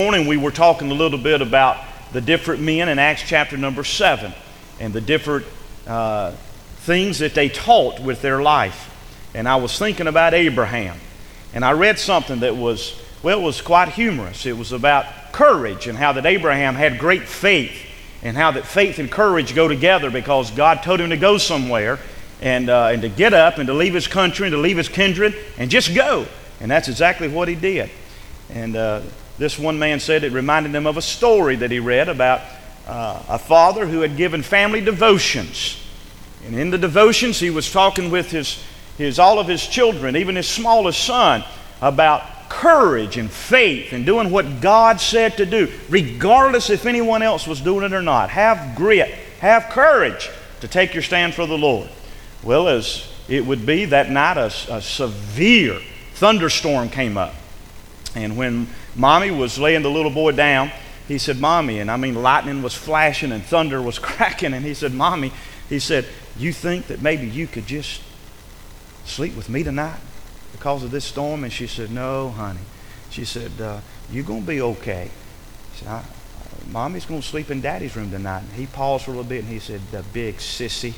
Morning we were talking a little bit about the different men in Acts chapter number 7 and the different things that they taught with their life. And I was thinking about Abraham, and I read something that was quite humorous. It was about courage and how that Abraham had great faith, and how that faith and courage go together because God told him to go somewhere and to get up and to leave his country and to leave his kindred and just go. And that's exactly what he did. And this one man said it reminded him of a story that he read about a father who had given family devotions. And in the devotions he was talking with all of his children, even his smallest son, about courage and faith and doing what God said to do, regardless if anyone else was doing it or not. Have grit, have courage to take your stand for the Lord. Well, as it would be that night, a severe thunderstorm came up. And when Mommy was laying the little boy down, he said, "Mommy," and I mean lightning was flashing and thunder was cracking, and he said, "Mommy," he said, "you think that maybe you could just sleep with me tonight because of this storm?" And she said, "No, honey." She said, "You're going to be okay." She said, "Mommy's going to sleep in Daddy's room tonight." And he paused for a little bit and he said, "The big sissy."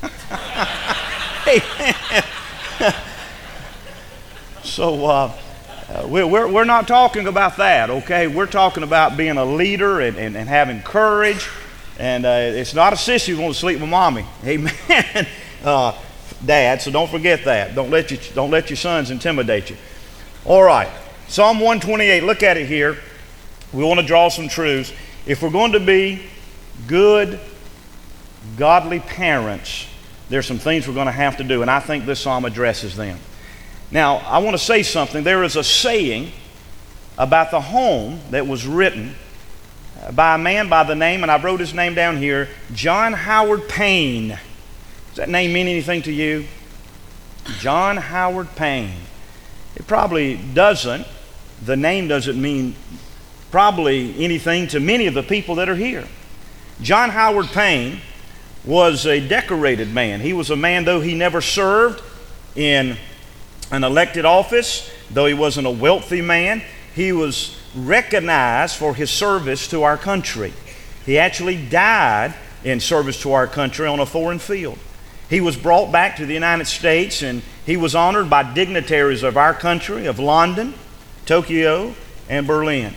So we're not talking about that, okay? We're talking about being a leader and having courage. And it's not a sissy who wants to sleep with Mommy. Amen. Dad, so don't forget that. Don't let your sons intimidate you. All right. Psalm 128, look at it here. We want to draw some truths. If we're going to be good, godly parents, there's some things we're going to have to do, and I think this psalm addresses them. Now, I want to say something. There is a saying about the home that was written by a man by the name, and I wrote his name down here, John Howard Payne. Does that name mean anything to you? John Howard Payne. It probably doesn't. The name doesn't mean probably anything to many of the people that are here. John Howard Payne was a decorated man. He was a man, though he never served in an elected office, though he wasn't a wealthy man, he was recognized for his service to our country. He actually died in service to our country on a foreign field. He was brought back to the United States, and he was honored by dignitaries of our country, of London, Tokyo, and Berlin.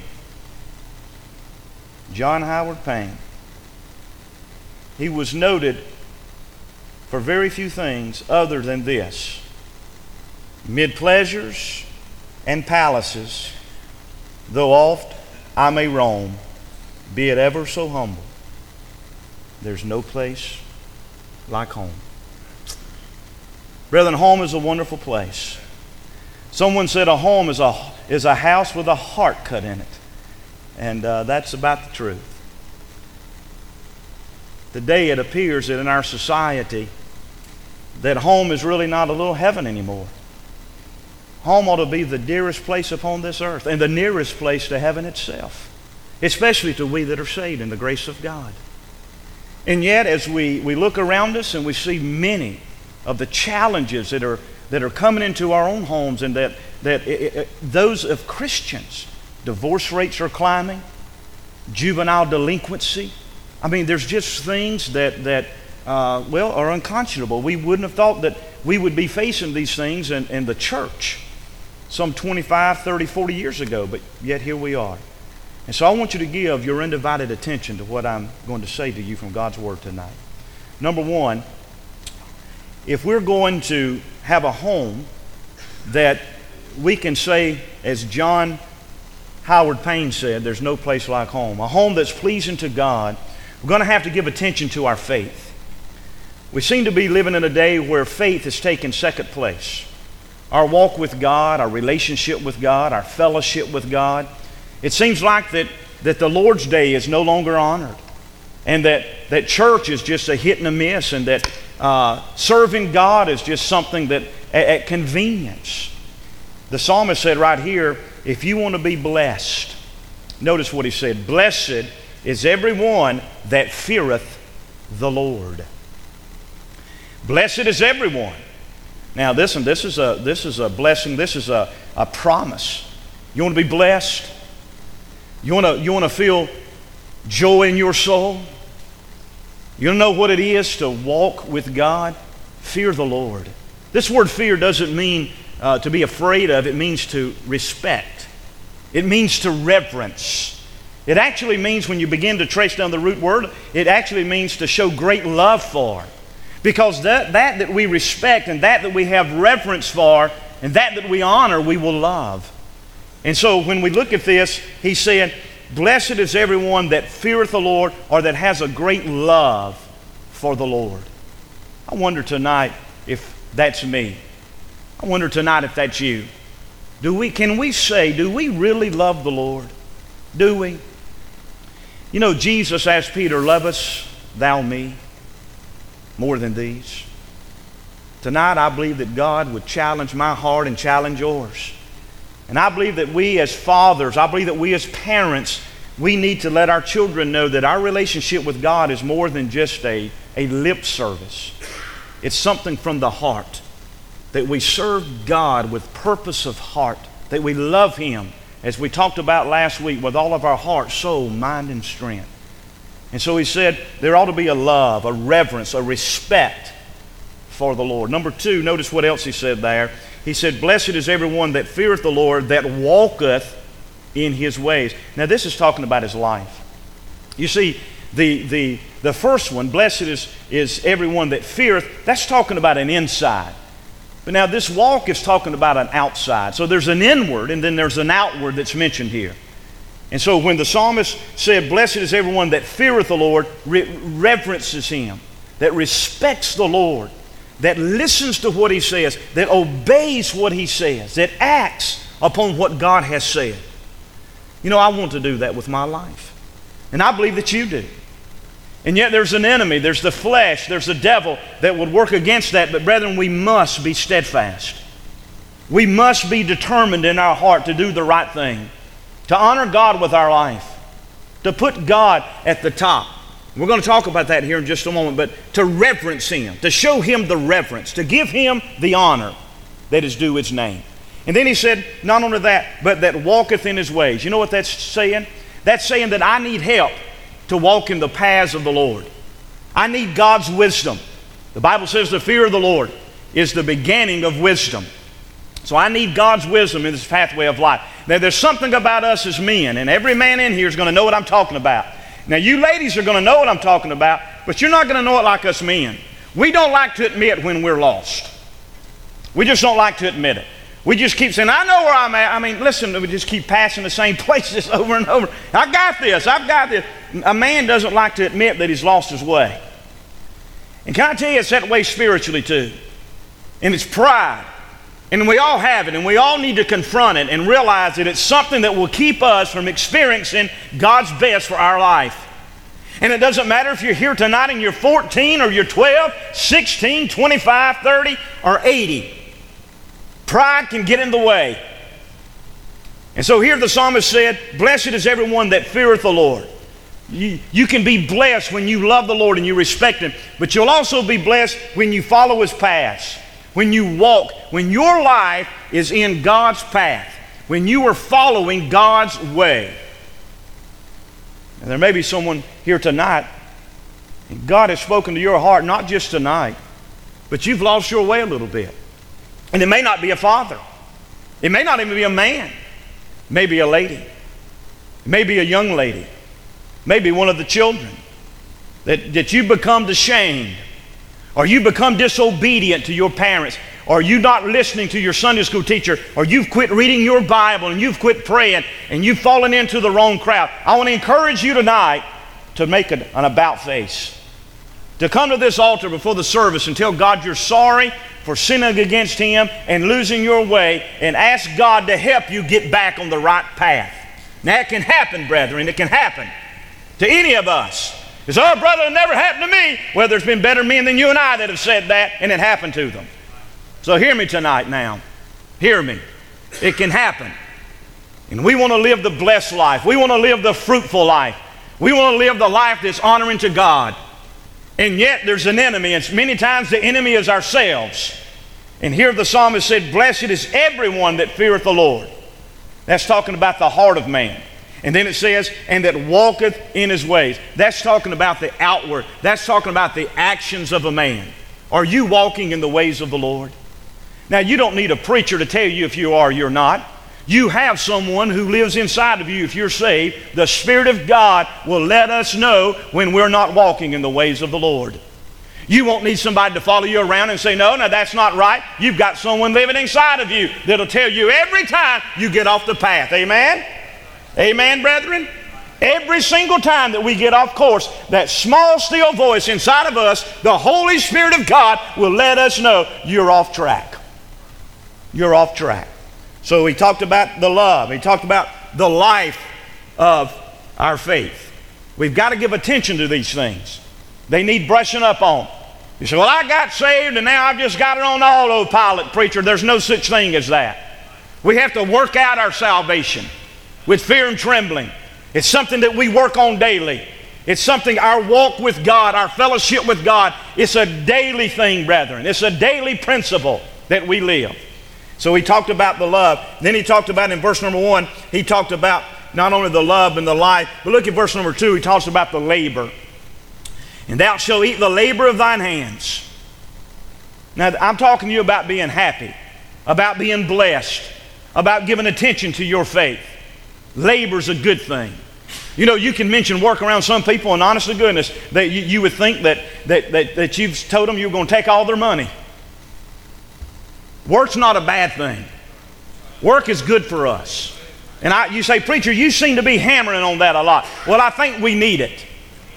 John Howard Payne. He was noted for very few things other than this: mid pleasures and palaces, though oft I may roam, be it ever so humble, there's no place like home. Brethren, home is a wonderful place. Someone said a home is a house with a heart cut in it. And that's about the truth. Today it appears that in our society that home is really not a little heaven anymore. Home ought to be the dearest place upon this earth and the nearest place to heaven itself, especially to we that are saved in the grace of God. And yet, as we look around us and we see many of the challenges that are coming into our own homes, and that those of Christians, divorce rates are climbing, juvenile delinquency. I mean, there's just things that are unconscionable. We wouldn't have thought that we would be facing these things in the church some 25, 30, 40 years ago, but yet here we are. And so I want you to give your undivided attention to what I'm going to say to you from God's Word tonight. Number one, if we're going to have a home that we can say, as John Howard Payne said, there's no place like home, a home that's pleasing to God, we're going to have to give attention to our faith. We seem to be living in a day where faith has taken second place. Our walk with God, our relationship with God, our fellowship with God. It seems like that the Lord's Day is no longer honored, and that church is just a hit and a miss, and that serving God is just something that at convenience. The psalmist said right here, if you want to be blessed, notice what he said, "Blessed is everyone that feareth the Lord." Blessed is everyone. Now listen, this is a blessing, this is a promise. You want to be blessed? You want to feel joy in your soul? You want to know what it is to walk with God? Fear the Lord. This word fear doesn't mean to be afraid of. It means to respect. It means to reverence. It actually means, when you begin to trace down the root word, it actually means to show great love for. Because that we respect and that we have reverence for and that we honor, we will love. And so when we look at this, he said, blessed is everyone that feareth the Lord, or that has a great love for the Lord. I wonder tonight if that's me. I wonder tonight if that's you. Can we say, do we really love the Lord? Do we? You know, Jesus asked Peter, lovest thou me more than these? Tonight I believe that God would challenge my heart and challenge yours. And I believe that we as fathers, I believe that we as parents, we need to let our children know that our relationship with God is more than just a lip service. It's something from the heart. That we serve God with purpose of heart. That we love Him, as we talked about last week, with all of our heart, soul, mind, and strength. And so he said there ought to be a love, a reverence, a respect for the Lord. Number two, notice what else he said there. He said, blessed is everyone that feareth the Lord, that walketh in His ways. Now this is talking about his life. You see, the first one, blessed is everyone that feareth, that's talking about an inside. But now this walk is talking about an outside. So there's an inward and then there's an outward that's mentioned here. And so when the psalmist said, blessed is everyone that feareth the Lord, reverences Him, that respects the Lord, that listens to what He says, that obeys what He says, that acts upon what God has said. You know, I want to do that with my life. And I believe that you do. And yet there's an enemy, there's the flesh, there's the devil that would work against that. But brethren, we must be steadfast. We must be determined in our heart to do the right thing, to honor God with our life, to put God at the top. We're going to talk about that here in just a moment, but to reverence Him, to show Him the reverence, to give Him the honor that is due His name. And then he said, not only that, but that walketh in His ways. You know what that's saying? That's saying that I need help to walk in the paths of the Lord. I need God's wisdom. The Bible says the fear of the Lord is the beginning of wisdom. So I need God's wisdom in this pathway of life. Now there's something about us as men, and every man in here is going to know what I'm talking about. Now you ladies are going to know what I'm talking about, but you're not going to know it like us men. We don't like to admit when we're lost. We just don't like to admit it. We just keep saying, I know where I'm at. I mean, listen, we just keep passing the same places over and over. I got this, I've got this. A man doesn't like to admit that he's lost his way. And can I tell you, it's that way spiritually too. And it's pride. And we all have it, and we all need to confront it and realize that it's something that will keep us from experiencing God's best for our life. And it doesn't matter if you're here tonight and you're 14 or you're 12, 16, 25, 30, or 80. Pride can get in the way. And so here the psalmist said, blessed is everyone that feareth the Lord. You can be blessed when you love the Lord and you respect Him, but you'll also be blessed when you follow His paths, when you walk, when your life is in God's path, when you are following God's way. And there may be someone here tonight, and God has spoken to your heart, not just tonight, but you've lost your way a little bit. And it may not be a father. It may not even be a man. It may be a lady. It may be a young lady. Maybe one of the children that you become ashamed, or you become disobedient to your parents, or you not listening to your Sunday school teacher, or you've quit reading your Bible and you've quit praying and you've fallen into the wrong crowd. I want to encourage you tonight to make an about face, to come to this altar before the service and tell God you're sorry for sinning against Him and losing your way, and ask God to help you get back on the right path. Now it can happen, brethren. It can happen to any of us. It's, oh, brother, it never happened to me. Well, there's been better men than you and I that have said that, and it happened to them. So hear me tonight now. Hear me. It can happen. And we want to live the blessed life. We want to live the fruitful life. We want to live the life that's honoring to God. And yet there's an enemy, and many times the enemy is ourselves. And here the psalmist said, blessed is everyone that feareth the Lord. That's talking about the heart of man. And then it says, and that walketh in his ways. That's talking about the outward. That's talking about the actions of a man. Are you walking in the ways of the Lord? Now, you don't need a preacher to tell you if you are or you're not. You have someone who lives inside of you if you're saved. The Spirit of God will let us know when we're not walking in the ways of the Lord. You won't need somebody to follow you around and say, no, that's not right. You've got someone living inside of you that'll tell you every time you get off the path. Amen? Amen, brethren? Every single time that we get off course, that small, still voice inside of us, the Holy Spirit of God will let us know you're off track. You're off track. So he talked about the love. He talked about the life of our faith. We've got to give attention to these things. They need brushing up on. You say, well, I got saved and now I've just got it on autopilot, preacher. There's no such thing as that. We have to work out our salvation with fear and trembling. It's something that we work on daily. It's something, our walk with God, our fellowship with God, it's a daily thing, brethren. It's a daily principle that we live. So he talked about the love. Then he talked about in verse number 1, he talked about not only the love and the life, but look at verse number 2, he talks about the labor. And thou shalt eat the labor of thine hands. Now, I'm talking to you about being happy, about being blessed, about giving attention to your faith. Labor's a good thing. You know, you can mention work around some people, and honest to goodness, that you would think that you've told them you're going to take all their money. Work's not a bad thing. Work is good for us. And you say, preacher, you seem to be hammering on that a lot. Well, I think we need it.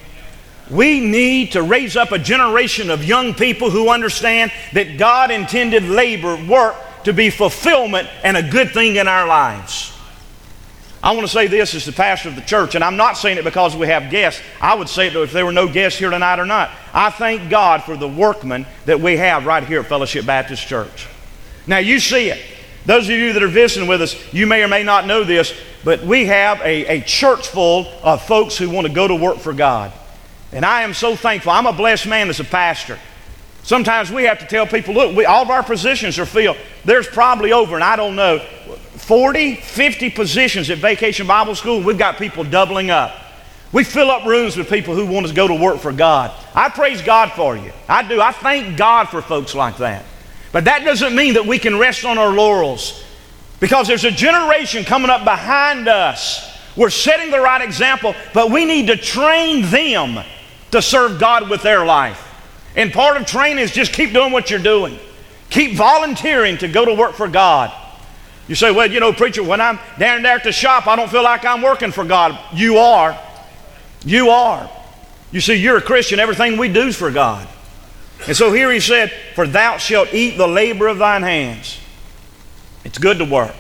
We need to raise up a generation of young people who understand that God intended labor, work, to be fulfillment and a good thing in our lives. I want to say this as the pastor of the church, and I'm not saying it because we have guests. I would say it if there were no guests here tonight or not. I thank God for the workmen that we have right here at Fellowship Baptist Church. Now, you see it. Those of you that are visiting with us, you may or may not know this, but we have a church full of folks who want to go to work for God. And I am so thankful. I'm a blessed man as a pastor. Sometimes we have to tell people, look, all of our positions are filled. There's probably over, and I don't know, 40, 50 positions at Vacation Bible School. We've got people doubling up. We fill up rooms with people who want to go to work for God. I praise God for you. I do. I thank God for folks like that. But that doesn't mean that we can rest on our laurels, because there's a generation coming up behind us. We're setting the right example, but we need to train them to serve God with their life. And part of training is just keep doing what you're doing. Keep volunteering to go to work for God. You say, well, you know, preacher, when I'm down there at the shop, I don't feel like I'm working for God. You are. You are. You see, you're a Christian. Everything we do is for God. And so here he said, for thou shalt eat the labor of thine hands. It's good to work.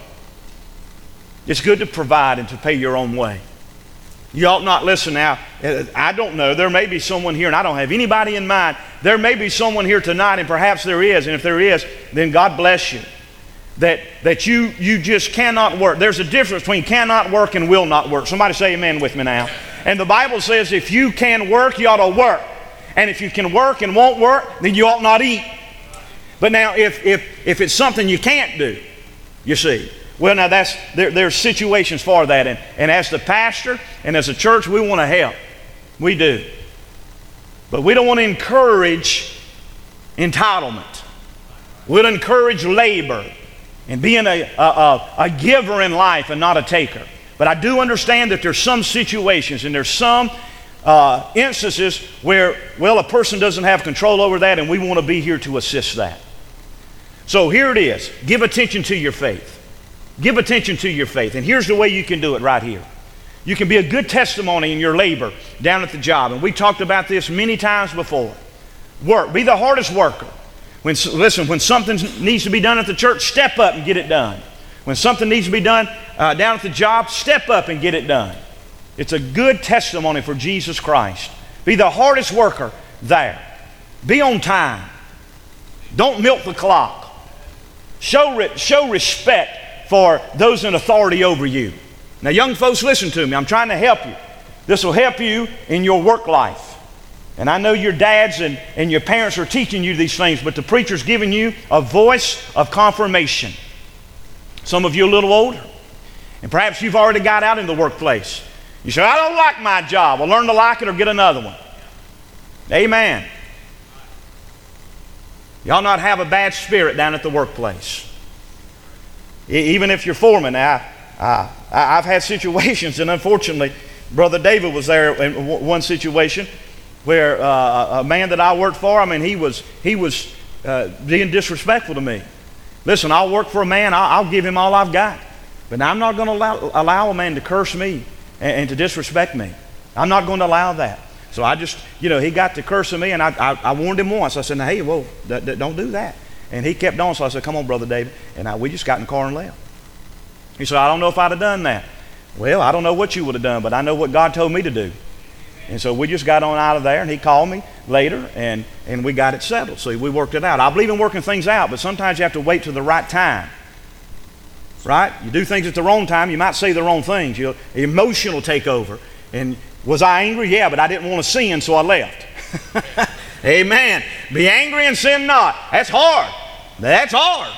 It's good to provide and to pay your own way. You ought not listen now. I don't know. There may be someone here, and I don't have anybody in mind. There may be someone here tonight, and perhaps there is. And if there is, then God bless you. That you just cannot work. There's a difference between cannot work and will not work. Somebody say amen with me now. And the Bible says if you can work, you ought to work. And if you can work and won't work, then you ought not eat. But now if it's something you can't do, you see, well, now there's situations for that. And as the pastor and as a church, we want to help. We do. But we don't want to encourage entitlement. We'll encourage labor and being a giver in life and not a taker. But I do understand that there's some situations and there's some instances where, well, a person doesn't have control over that, and we want to be here to assist that. So here it is. Give attention to your faith. Give attention to your faith. And here's the way you can do it right here. You can be a good testimony in your labor down at the job. And we talked about this many times before. Work. Be the hardest worker. When something needs to be done at the church, step up and get it done. When something needs to be done down at the job, step up and get it done. It's a good testimony for Jesus Christ. Be the hardest worker there. Be on time. Don't milk the clock. Show respect for those in authority over you. Now, young folks, listen to me. I'm trying to help you. This will help you in your work life. And I know your dads and your parents are teaching you these things, but the preacher's giving you a voice of confirmation. Some of you a little older. And perhaps you've already got out in the workplace. You say, I don't like my job. Well, learn to like it or get another one. Amen. Y'all not have a bad spirit down at the workplace. Even if you're foreman. I've had situations, and unfortunately, Brother David was there in one situation where a man that I worked for, I mean, he was being disrespectful to me. Listen, I'll work for a man, I'll give him all I've got. But I'm not going to allow a man to curse me and to disrespect me. I'm not going to allow that. So I just, he got to cursing me, and I warned him once. I said, hey, whoa, don't do that. And he kept on, so I said, come on, Brother David. And we just got in the car and left. He said, I don't know if I'd have done that. Well, I don't know what you would have done, but I know what God told me to do. And so we just got on out of there, and he called me later, and we got it settled. So we worked it out. I believe in working things out, but sometimes you have to wait till the right time. Right? You do things at the wrong time, you might say the wrong things. Emotion will take over. And was I angry? Yeah, but I didn't want to sin, so I left. Amen. Be angry and sin not. That's hard. That's hard.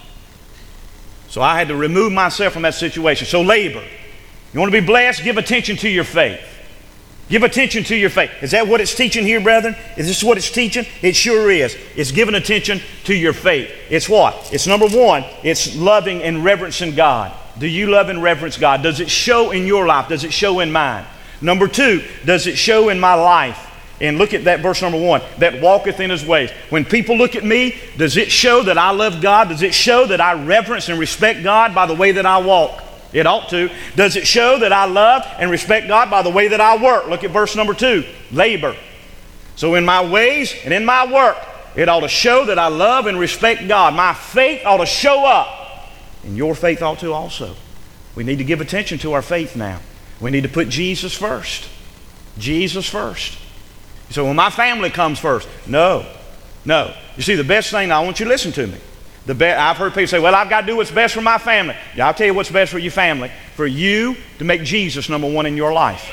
So I had to remove myself from that situation. So labor. You want to be blessed? Give attention to your faith. Give attention to your faith. Is that what it's teaching here, brethren? Is this what it's teaching? It sure is. It's giving attention to your faith. It's what? It's number one, it's loving and reverencing God. Do you love and reverence God? Does it show in your life? Does it show in mine? Number two, does it show in my life? And look at that verse number one, that walketh in his ways. When people look at me, does it show that I love God? Does it show that I reverence and respect God by the way that I walk? It ought to. Does it show that I love and respect God by the way that I work? Look at verse number 2, labor. So in my ways and in my work, it ought to show that I love and respect God. My faith ought to show up. And your faith ought to also. We need to give attention to our faith now. We need to put Jesus first. Jesus first. So when my family comes first. No. You see, the best thing, I want you to listen to me. I've heard people say, well, I've got to do what's best for my family. Yeah, I'll tell you what's best for your family. For you to make Jesus number one in your life.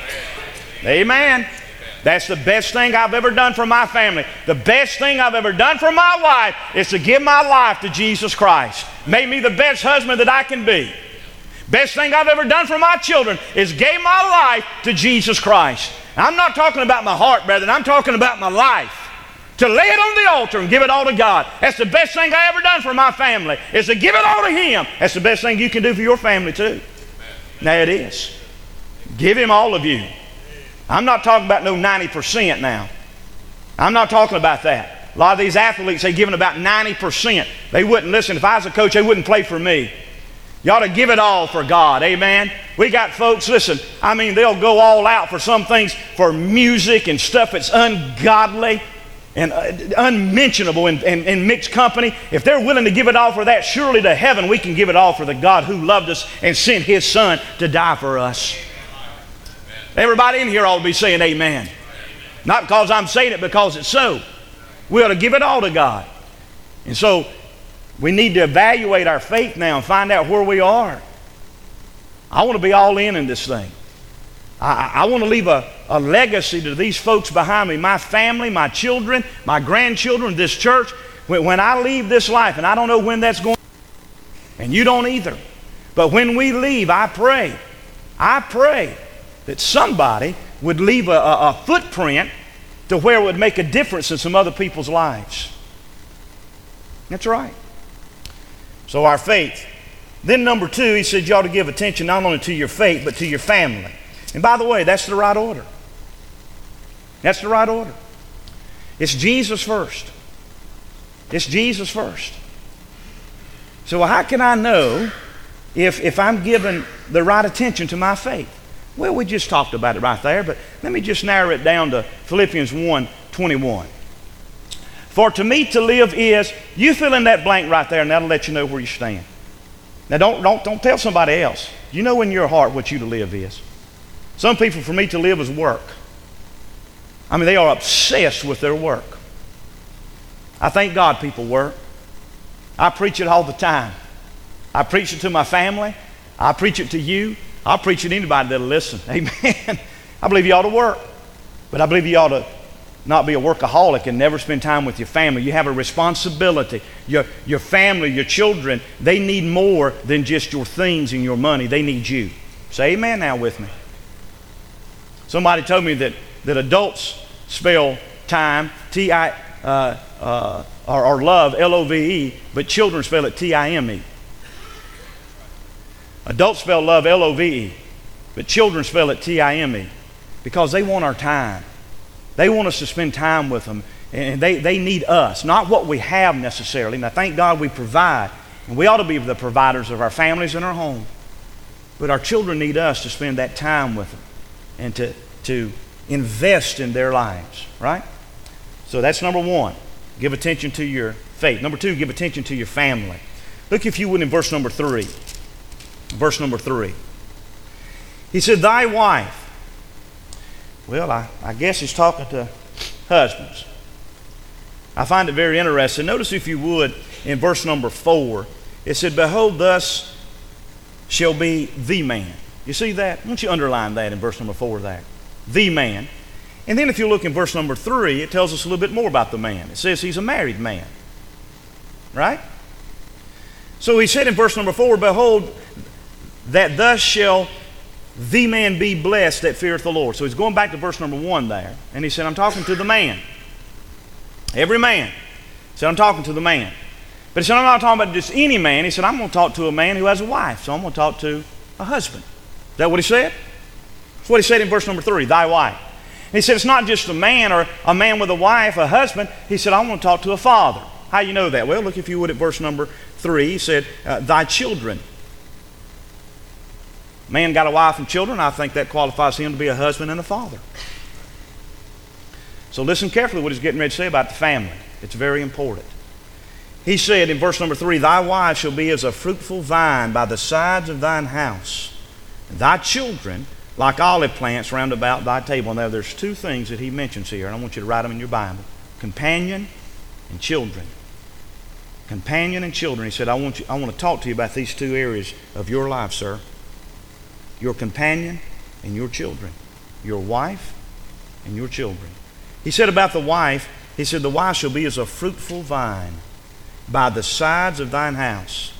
Amen. That's the best thing I've ever done for my family. The best thing I've ever done for my wife is to give my life to Jesus Christ. Make me the best husband that I can be. Best thing I've ever done for my children is gave my life to Jesus Christ. I'm not talking about my heart, brethren. I'm talking about my life. To lay it on the altar and give it all to God. That's the best thing I ever done for my family, is to give it all to Him. That's the best thing you can do for your family too. Now it is. Give Him all of you. I'm not talking about no 90% now. I'm not talking about that. A lot of these athletes, they're giving about 90%. They wouldn't, listen, if I was a coach, they wouldn't play for me. You ought to give it all for God, amen? We got folks, listen, I mean, they'll go all out for some things, for music and stuff that's ungodly and unmentionable in mixed company. If they're willing to give it all for that, surely to heaven we can give it all for the God who loved us and sent His Son to die for us. Everybody in here ought to be saying amen. Not because I'm saying it, because it's so. We ought to give it all to God. And so we need to evaluate our faith now and find out where we are. I want to be all in this thing. I want to leave a legacy to these folks behind me, my family, my children, my grandchildren, this church. When I leave this life, and I don't know when that's going, and you don't either, but when we leave, I pray that somebody would leave a footprint to where it would make a difference in some other people's lives. That's right. So our faith. Then number 2, he said you ought to give attention not only to your faith, but to your family. And by the way, that's the right order. That's the right order. It's Jesus first. It's Jesus first. So how can I know if I'm giving the right attention to my faith? Well, we just talked about it right there, but let me just narrow it down to Philippians 1:21. For to me to live is, you fill in that blank right there, and that'll let you know where you stand. Now don't tell somebody else. You know in your heart what you to live is. Some people, for me to live is work. I mean, they are obsessed with their work. I thank God people work. I preach it all the time. I preach it to my family. I preach it to you. I'll preach it to anybody that'll listen. Amen. I believe you ought to work. But I believe you ought to not be a workaholic and never spend time with your family. You have a responsibility. Your family, your children, they need more than just your things and your money. They need you. Say amen now with me. Somebody told me that adults spell time, or love, L-O-V-E, but children spell it T-I-M-E. Adults spell love L-O-V-E, but children spell it T-I-M-E, because they want our time. They want us to spend time with them, and they need us, not what we have necessarily. Now, thank God we provide, and we ought to be the providers of our families and our home. But our children need us to spend that time with them and to invest in their lives, right? So that's number one. Give attention to your faith. Number two, give attention to your family. Look, if you would, in verse number 3. Verse number 3. He said, thy wife. Well, I guess he's talking to husbands. I find it very interesting. Notice, if you would, in verse number 4, it said, behold, thus shall be the man. You see that? Why don't you underline that in verse number 4 there? The man. And then if you look in verse number 3, it tells us a little bit more about the man. It says he's a married man. Right? So he said in verse number 4, behold, that thus shall the man be blessed that feareth the Lord. So he's going back to verse number 1 there. And he said, I'm talking to the man. Every man. He said, I'm talking to the man. But he said, I'm not talking about just any man. He said, I'm going to talk to a man who has a wife. So I'm going to talk to a husband. Is that what he said? That's what he said in verse number 3, thy wife. And he said, it's not just a man or a man with a wife, a husband. He said, I want to talk to a father. How you know that? Well, look, if you would, at verse number 3. He said, thy children. Man got a wife and children. I think that qualifies him to be a husband and a father. So listen carefully what he's getting ready to say about the family. It's very important. He said in verse number 3, thy wife shall be as a fruitful vine by the sides of thine house, and thy children like olive plants round about thy table. Now there's two things that he mentions here, and I want you to write them in your Bible. Companion and children. Companion and children. He said, I want to talk to you about these two areas of your life, sir. Your companion and your children. Your wife and your children. He said about the wife, he said, the wife shall be as a fruitful vine by the sides of thine house.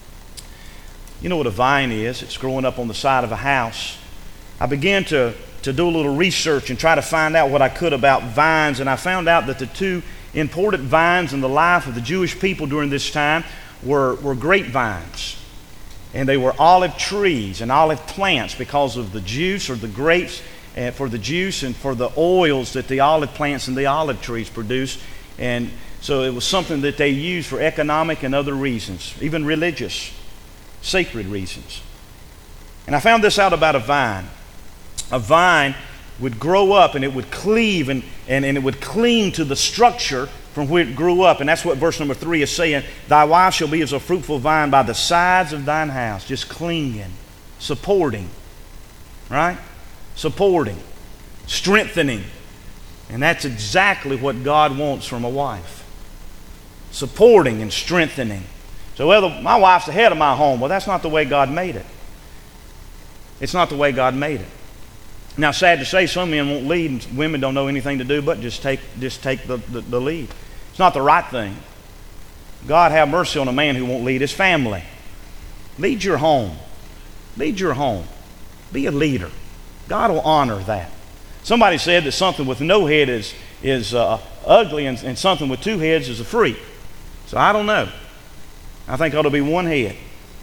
You know what a vine is? It's growing up on the side of a house. I began to do a little research and try to find out what I could about vines, and I found out that the two important vines in the life of the Jewish people during this time were grapevines. And they were olive trees and olive plants because of the juice, or the grapes, for the juice and for the oils that the olive plants and the olive trees produce. And so it was something that they used for economic and other reasons, even religious, sacred reasons. And I found this out about a vine. A vine would grow up and it would cleave and it would cling to the structure from where it grew up. And that's what verse number 3 is saying. Thy wife shall be as a fruitful vine by the sides of thine house. Just clinging, supporting, right? Supporting, strengthening. And that's exactly what God wants from a wife. Supporting and strengthening. So, well, my wife's the head of my home. Well, that's not the way God made it. It's not the way God made it. Now, sad to say, some men won't lead, and women don't know anything to do but just take the lead. It's not the right thing. God have mercy on a man who won't lead his family. Lead your home. Lead your home. Be a leader. God will honor that. Somebody said that something with no head is ugly, and something with two heads is a freak. So I don't know. I think it ought to be one head.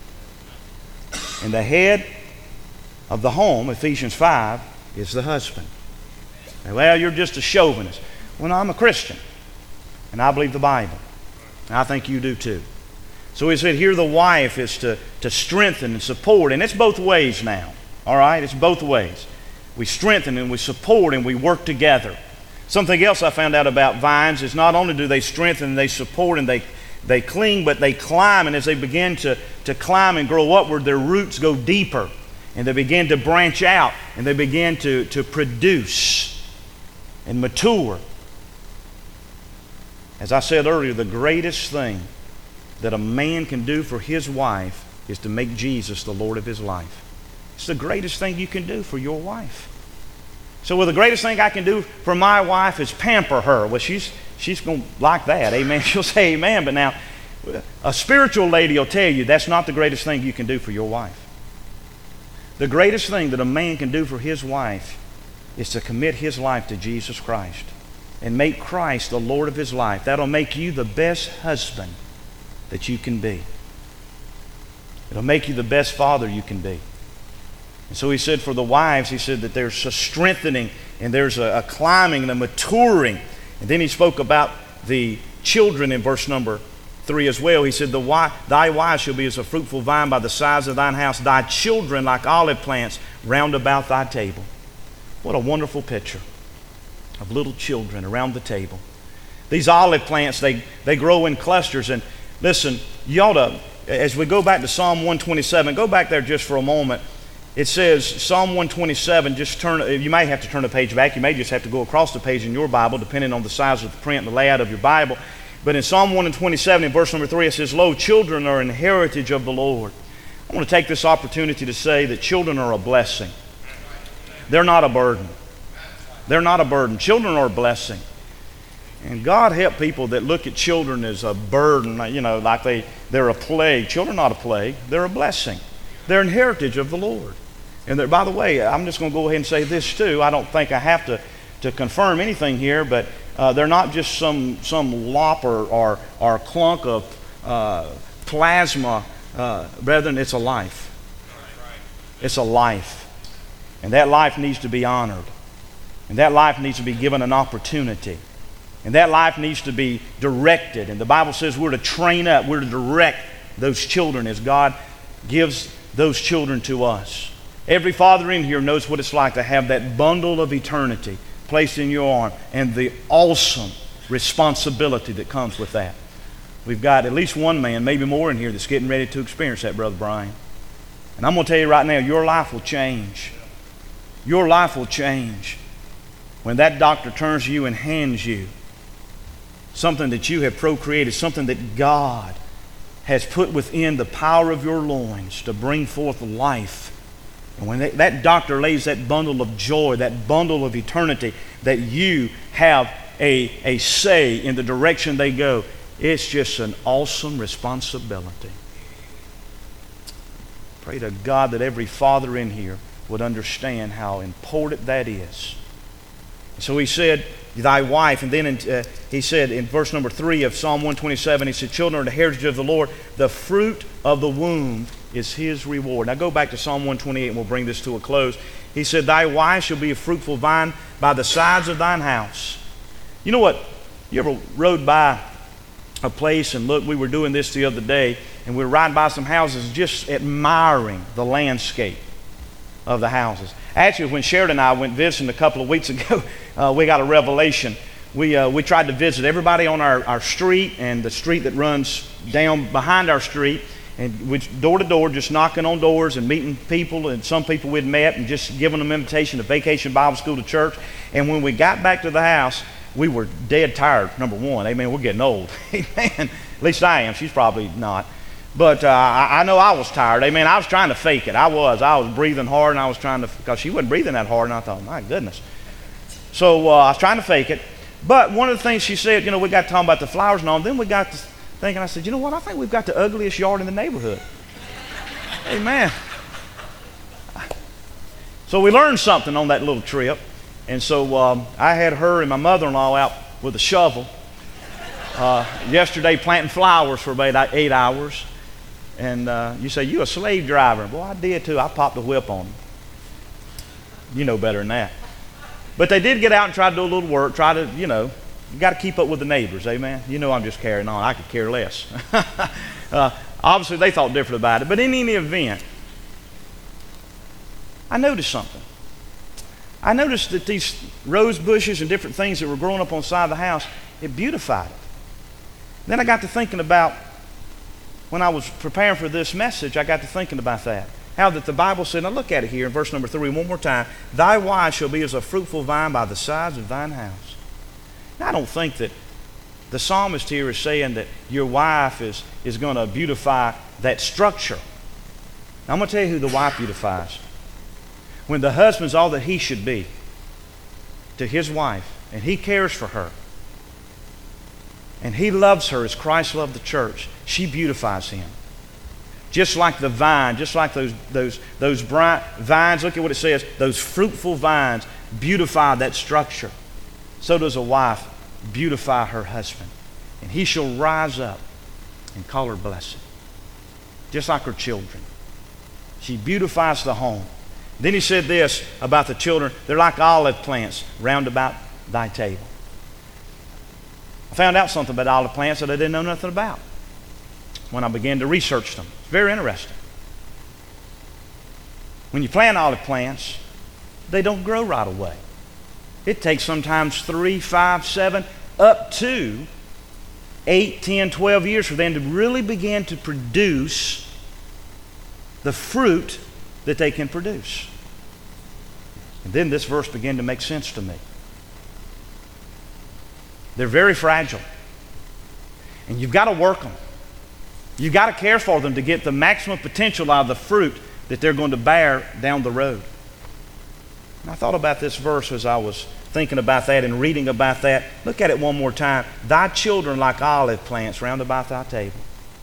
And the head of the home, Ephesians 5, is the husband. And, well, you're just a chauvinist. Well, no, I'm a Christian. And I believe the Bible. And I think you do too. So he said here the wife is to strengthen and support. And it's both ways now. All right? It's both ways. We strengthen and we support and we work together. Something else I found out about vines is not only do they strengthen and they support and they cling, but they climb. And as they begin to climb and grow upward, their roots go deeper. And they begin to branch out. And they begin to produce and mature. As I said earlier, the greatest thing that a man can do for his wife is to make Jesus the Lord of his life. It's the greatest thing you can do for your wife. So, well, the greatest thing I can do for my wife is pamper her. Well, she's going to like that, amen. She'll say amen. But now, a spiritual lady will tell you that's not the greatest thing you can do for your wife. The greatest thing that a man can do for his wife is to commit his life to Jesus Christ and make Christ the Lord of his life. That'll make you the best husband that you can be. It'll make you the best father you can be. And so he said for the wives, he said that there's a strengthening and there's a climbing and a maturing. And then he spoke about the children in verse number 3 as well. He said, thy wives shall be as a fruitful vine by the sides of thine house, thy children like olive plants round about thy table. What a wonderful picture of little children around the table. These olive plants, they grow in clusters. And listen, you ought to, as we go back to Psalm 127, go back there just for a moment. It says, Psalm 127, you may have to turn the page back. You may just have to go across the page in your Bible, depending on the size of the print and the layout of your Bible. But in Psalm 127, in verse number 3, it says, lo, children are an heritage of the Lord. I want to take this opportunity to say that children are a blessing. They're not a burden. They're not a burden. Children are a blessing. And God help people that look at children as a burden, like they're a plague. Children are not a plague. They're a blessing. They're an heritage of the Lord. And by the way, I'm just going to go ahead and say this too. I don't think I have to confirm anything here, but they're not just some lop or clunk of plasma. Brethren, it's a life. It's a life. And that life needs to be honored. And that life needs to be given an opportunity. And that life needs to be directed. And the Bible says we're to train up, we're to direct those children as God gives those children to us. Every father in here knows what it's like to have that bundle of eternity placed in your arm and the awesome responsibility that comes with that. We've got at least one man, maybe more in here, that's getting ready to experience that, Brother Brian. And I'm going to tell you right now, your life will change. Your life will change when that doctor turns to you and hands you something that you have procreated, something that God has put within the power of your loins to bring forth life. And when that doctor lays that bundle of joy, that bundle of eternity, that you have a say in the direction they go, it's just an awesome responsibility. Pray to God that every father in here would understand how important that is. So he said, thy wife, and then he said in verse number 3 of Psalm 127, he said, children are the heritage of the Lord, the fruit of the womb is his reward. Now go back to Psalm 128 and we'll bring this to a close. He said, thy wife shall be a fruitful vine by the sides of thine house. You know what? You ever rode by a place and look, we were doing this the other day, and we were riding by some houses just admiring the landscape of the houses. Actually, when Sheridan and I went visiting a couple of weeks ago, we got a revelation. We tried to visit everybody on our street and the street that runs down behind our street, and we door to door, just knocking on doors and meeting people, and some people we'd met and just giving them invitation to Vacation Bible School to church. And when we got back to the house, we were dead tired, number one. Amen, we're getting old. Amen. At least I am. She's probably not. But I know I was tired. Amen. I was trying to fake it. I was breathing hard, and I was trying to, because she wasn't breathing that hard, and I thought, my goodness. So I was trying to fake it. But one of the things she said, we got talking about the flowers and all, and then we got to thinking, I said, you know what, I think we've got the ugliest yard in the neighborhood. Amen. So we learned something on that little trip. And so I had her and my mother-in-law out with a shovel yesterday planting flowers for about 8 hours. And you say, you a slave driver. Well, I did too. I popped a whip on them. You know better than that. But they did get out and try to do a little work, you got to keep up with the neighbors, amen? I'm just carrying on. I could care less. Obviously, they thought different about it. But in any event, I noticed something. I noticed that these rose bushes and different things that were growing up on the side of the house, it beautified it. Then I got to thinking about, when I was preparing for this message, I got to thinking about that. How that the Bible said, now look at it here in verse number 3 one more time, thy wife shall be as a fruitful vine by the sides of thine house. Now I don't think that the psalmist here is saying that your wife is going to beautify that structure. Now I'm going to tell you who the wife beautifies. When the husband's all that he should be, to his wife, and he cares for her, and he loves her as Christ loved the church, she beautifies him. Just like the vine, just like those bright vines, look at what it says, those fruitful vines beautify that structure. So does a wife beautify her husband. And he shall rise up and call her blessed. Just like her children. She beautifies the home. Then he said this about the children, they're like olive plants round about thy table. I found out something about olive plants that I didn't know nothing about when I began to research them. It's very interesting. When you plant olive plants, they don't grow right away. It takes sometimes 3, 5, 7, up to 8, 10, 12 years for them to really begin to produce the fruit that they can produce. And then this verse began to make sense to me. They're very fragile. And you've got to work them. You've got to care for them to get the maximum potential out of the fruit that they're going to bear down the road. And I thought about this verse as I was thinking about that and reading about that. Look at it one more time. Thy children like olive plants round about thy table.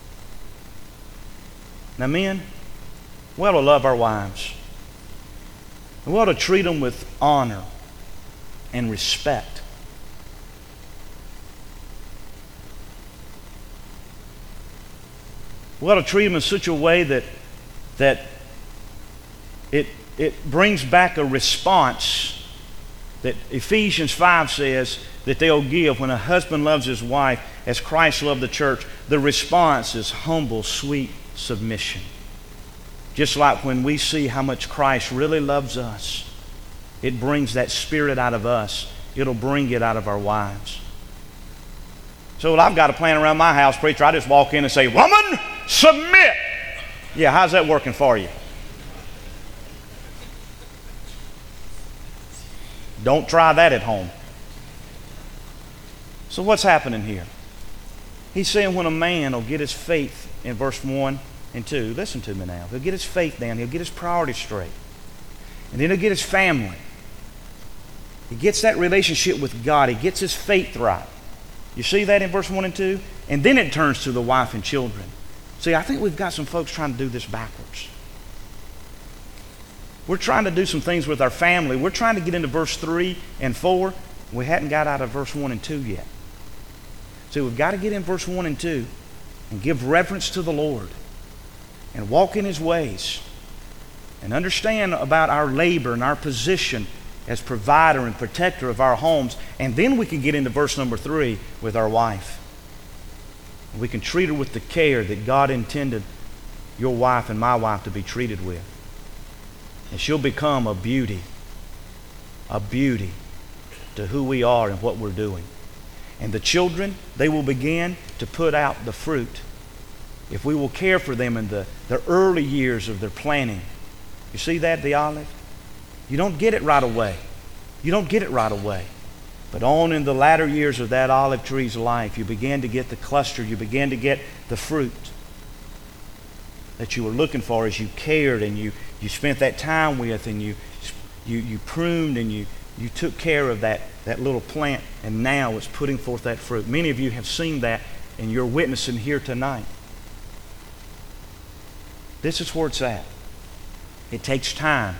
Now men, we ought to love our wives. We ought to treat them with honor and respect. We ought to treat them in such a way that it brings back a response that Ephesians 5 says that they'll give when a husband loves his wife as Christ loved the church. The response is humble, sweet submission. Just like when we see how much Christ really loves us, it brings that spirit out of us. It'll bring it out of our wives. So I've got a plan around my house, preacher. I just walk in and say, woman, submit. Yeah, how's that working for you? Don't try that at home. So what's happening here? He's saying when a man will get his faith in verse 1 and 2, listen to me now. He'll get his faith down. He'll get his priorities straight. And then he'll get his family. He gets that relationship with God. He gets his faith right. You see that in verse 1 and 2? And then it turns to the wife and children. See, I think we've got some folks trying to do this backwards. We're trying to do some things with our family. We're trying to get into verse 3 and 4. We hadn't got out of verse 1 and 2 yet. See, we've got to get in verse 1 and 2 and give reverence to the Lord and walk in his ways and understand about our labor and our position as provider and protector of our homes. And then we can get into verse number 3 with our wife. We can treat her with the care that God intended your wife and my wife to be treated with. And she'll become a beauty to who we are and what we're doing. And the children, they will begin to put out the fruit if we will care for them in the early years of their planting. You see that, the olive? You don't get it right away. You don't get it right away. But on in the latter years of that olive tree's life, you begin to get the cluster, you begin to get the fruit that you were looking for as you cared and you spent that time with, and you pruned and you took care of that little plant, and now it's putting forth that fruit. Many of you have seen that, and you're witnessing here tonight. This is where it's at. It takes time.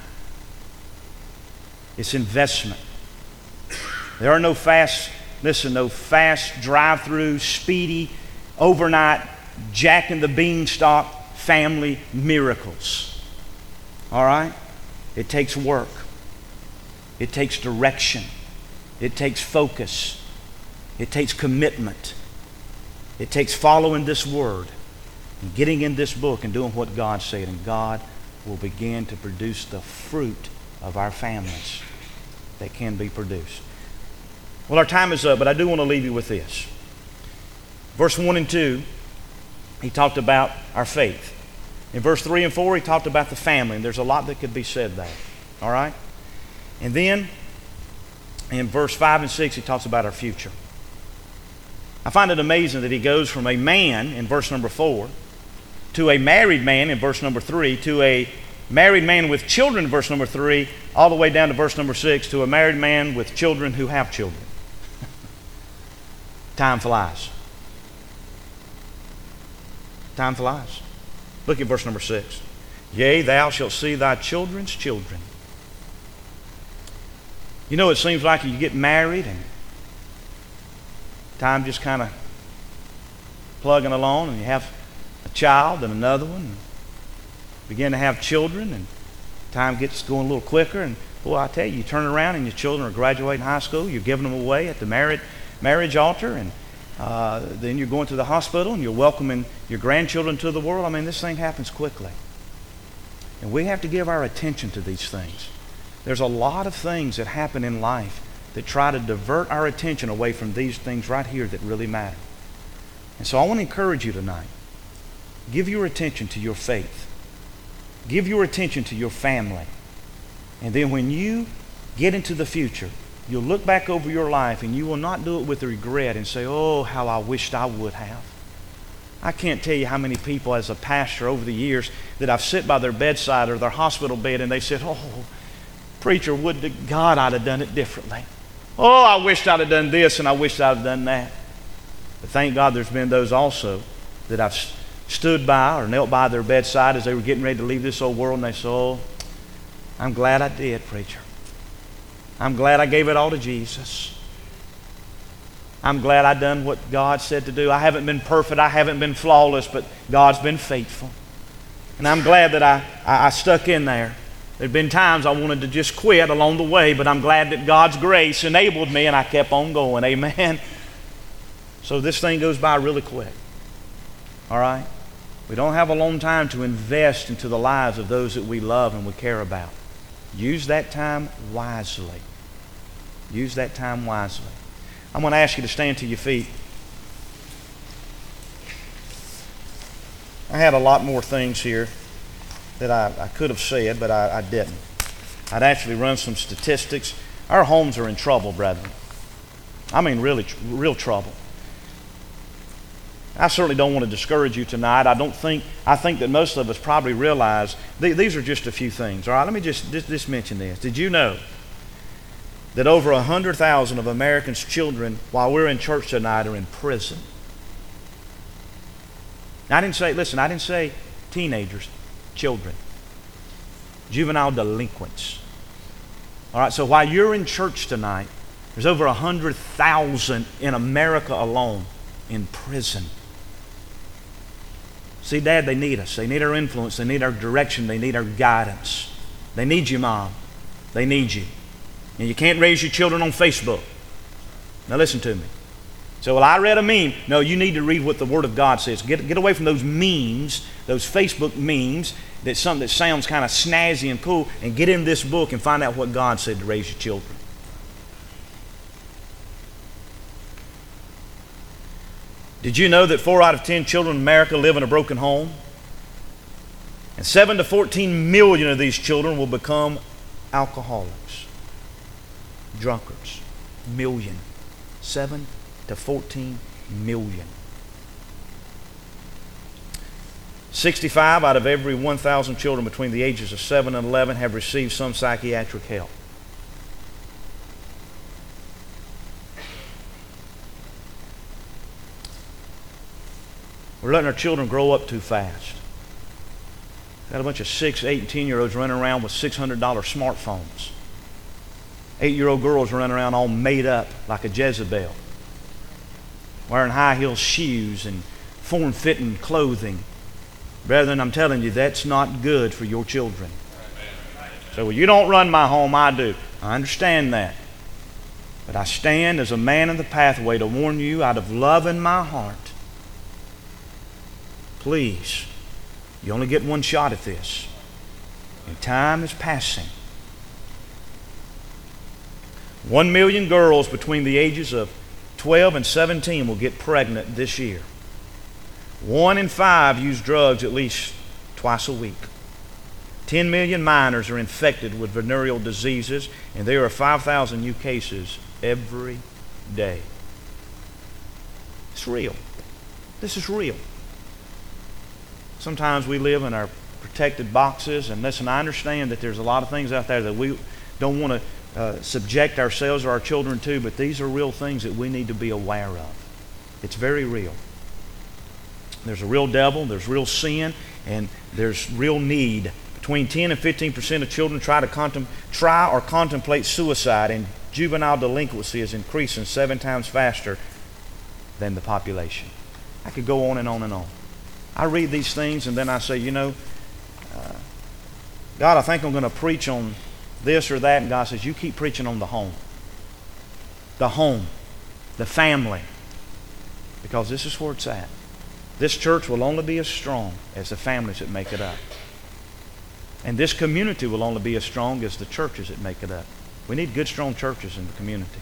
It's investment. There are no fast drive-through, speedy, overnight, Jack and the Beanstalk family miracles. All right? It takes work. It takes direction. It takes focus. It takes commitment. It takes following this word and getting in this book and doing what God said. And God will begin to produce the fruit of our families that can be produced. Well, our time is up, but I do want to leave you with this. Verse 1 and 2, he talked about our faith. In verse 3 and 4, he talked about the family, and there's a lot that could be said there. All right? And then, in verse 5 and 6, he talks about our future. I find it amazing that he goes from a man in verse number 4 to a married man in verse number 3 to a married man with children, verse number 3, all the way down to verse number 6, to a married man with children who have children. Time flies. Time flies. Look at verse number 6. Yea, thou shalt see thy children's children. You know, it seems like you get married and time just kind of plugging along, and you have a child and another one, and begin to have children, and time gets going a little quicker, and boy, I tell you, you turn around and your children are graduating high school, you're giving them away at the marriage altar, and then you're going to the hospital and you're welcoming your grandchildren to the world. I mean, this thing happens quickly. And we have to give our attention to these things. There's a lot of things that happen in life that try to divert our attention away from these things right here that really matter. And so I want to encourage you tonight. Give your attention to your faith. Give your attention to your family. And then when you get into the future, you'll look back over your life and you will not do it with regret and say, oh, how I wished I would have. I can't tell you how many people as a pastor over the years that I've sit by their bedside or their hospital bed and they said, oh, preacher, would to God I'd have done it differently. Oh, I wished I'd have done this and I wished I'd have done that. But thank God there's been those also that I've stood by or knelt by their bedside as they were getting ready to leave this old world, and they said, oh, I'm glad I did, preacher. I'm glad I gave it all to Jesus. I'm glad I done what God said to do. I haven't been perfect. I haven't been flawless, but God's been faithful. And I'm glad that I stuck in there. There'd been times I wanted to just quit along the way, but I'm glad that God's grace enabled me and I kept on going. Amen. So this thing goes by really quick. All right? We don't have a long time to invest into the lives of those that we love and we care about. Use that time wisely. Use that time wisely. I'm going to ask you to stand to your feet. I had a lot more things here that I could have said, but I didn't. I'd actually run some statistics. Our homes are in trouble, brethren. I mean, really, real trouble. I certainly don't want to discourage you tonight. I think that most of us probably realize these are just a few things. All right, let me just mention this. Did you know that over 100,000 of Americans' children, while we're in church tonight, are in prison? Now, I didn't say teenagers, children, juvenile delinquents. All right, so while you're in church tonight, there's over 100,000 in America alone in prison. See, Dad, they need us. They need our influence. They need our direction. They need our guidance. They need you, Mom. They need you. And you can't raise your children on Facebook. Now listen to me. So, well, I read a meme. No, you need to read what the Word of God says. Get away from those memes, those Facebook memes, that's something that sounds kind of snazzy and cool, and get in this book and find out what God said to raise your children. Did you know that 4 out of 10 children in America live in a broken home? And 7 to 14 million of these children will become alcoholics, drunkards. Million. 7 to 14 million. 65 out of every 1,000 children between the ages of 7 and 11 have received some psychiatric help. We're letting our children grow up too fast. Got a bunch of 6, 8, and 10-year-olds running around with $600 smartphones. 8-year-old girls running around all made up like a Jezebel, wearing high-heel shoes and form-fitting clothing. Brethren, I'm telling you, that's not good for your children. So, well, you don't run my home, I do. I understand that. But I stand as a man in the pathway to warn you out of love in my heart. Please, you only get one shot at this. And time is passing. 1 million girls between the ages of 12 and 17 will get pregnant this year. 1 in 5 use drugs at least twice a week. 10 million minors are infected with venereal diseases, and there are 5,000 new cases every day. It's real. This is real. Sometimes we live in our protected boxes. And listen, I understand that there's a lot of things out there that we don't want to subject ourselves or our children to, but these are real things that we need to be aware of. It's very real. There's a real devil, there's real sin, and there's real need. Between 10 and 15% of children try or contemplate suicide, and juvenile delinquency is increasing 7 times faster than the population. I could go on and on and on. I read these things and then I say, God, I think I'm going to preach on this or that. And God says, you keep preaching on the home. The home. The family. Because this is where it's at. This church will only be as strong as the families that make it up. And this community will only be as strong as the churches that make it up. We need good, strong churches in the community.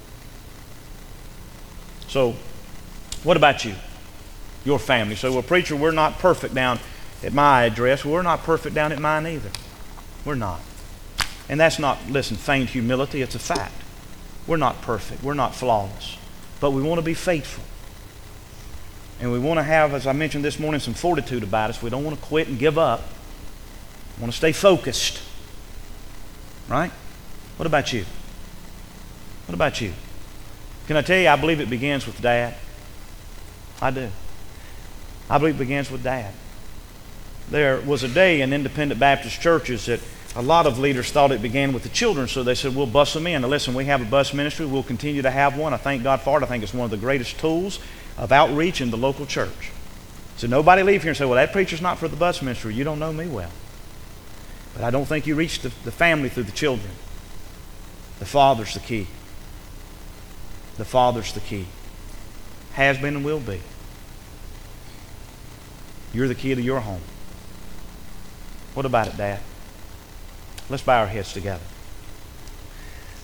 So, what about you? Your family. So, well, preacher, we're not perfect down at my address. Well, we're not perfect down at mine either. We're not. And that's not, listen, feigned humility. It's a fact. We're not perfect. We're not flawless. But we want to be faithful. And we want to have, as I mentioned this morning, some fortitude about us. We don't want to quit and give up. We want to stay focused. Right? What about you? What about you? Can I tell you, I believe it begins with Dad. I do. I believe it begins with Dad. There was a day in independent Baptist churches that a lot of leaders thought it began with the children, so they said, we'll bus them in. Now listen, we have a bus ministry. We'll continue to have one. I thank God for it. I think it's one of the greatest tools of outreach in the local church. So nobody leave here and say, well, that preacher's not for the bus ministry. You don't know me well. But I don't think you reach the family through the children. The father's the key. The father's the key. Has been and will be. You're the key to your home. What about it, Dad? Let's bow our heads together.